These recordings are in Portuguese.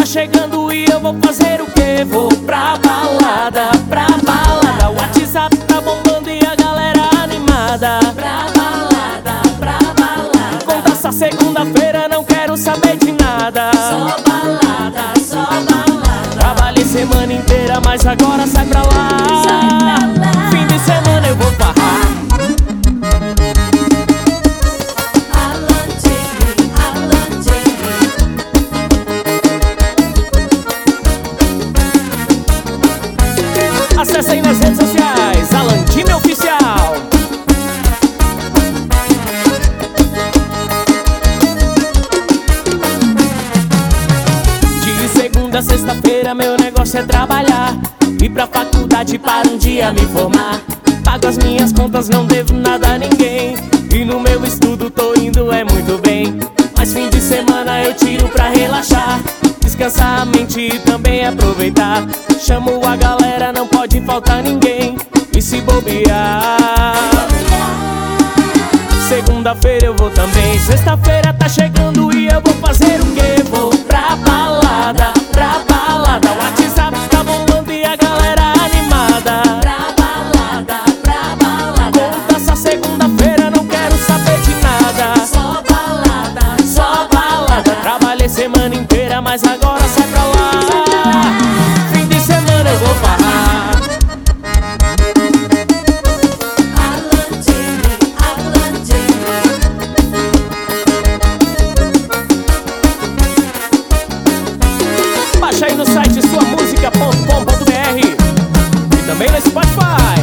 chegando e eu vou fazer o quê? Vou pra balada, pra balada. O WhatsApp tá bombando e a galera animada. Pra balada, pra balada. Conta essa segunda-feira, não quero saber de nada. Só balada, só balada. Trabalhei semana inteira, mas agora sai pra lá. Sai pra lá. Fim de semana eu vou farrar. Acesse aí nas redes sociais, Alan Time Oficial. De segunda a sexta-feira meu negócio é trabalhar, ir pra faculdade para um dia me formar. Pago as minhas contas, não devo nada a ninguém, e no meu estudo tô indo é muito bem. Mas fim de semana eu tiro pra relaxar, descansar a mente e também aproveitar. Chamo a galera, não pode faltar ninguém, e se bobear, segunda-feira eu vou também. Sexta-feira tá chegando e eu vou fazer o quê? Vou pra balada, pra balada. O WhatsApp tá bombando e a galera animada. Pra balada, pra balada. Conta essa segunda-feira, não quero saber de nada. Só balada, Só balada. Trabalhei semana inteira, mas agora sai pra lá. Fim de semana eu vou farrar. Alan Time, Alan Time. Baixa aí no site suamusica.com.br e também no Spotify.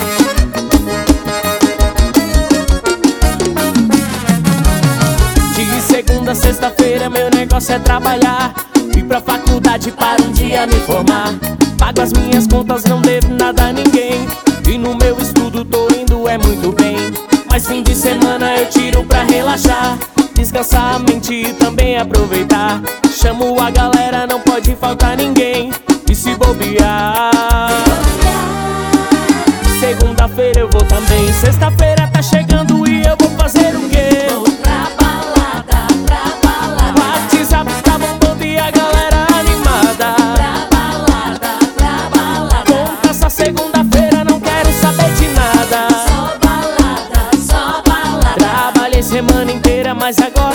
De segunda a sexta-feira meu negócio é trabalhar, ir pra faculdade para um dia me formar. Pago as minhas contas, não devo nada a ninguém, e no meu estudo tô indo é muito bem. Mas fim de semana eu tiro pra relaxar, descansar a mente e também aproveitar. Chamo a galera, não pode faltar ninguém, e se bobear, segunda-feira eu vou também. Sexta-feira tá chegando e eu vou fazer o quê? Vou pra balada, pra O balada. WhatsApp tá bombando e a galera animada. Pra balada, pra balada. Conta essa segunda-feira, não quero saber de nada. Só balada, só balada. Trabalhei semana inteira, mas agora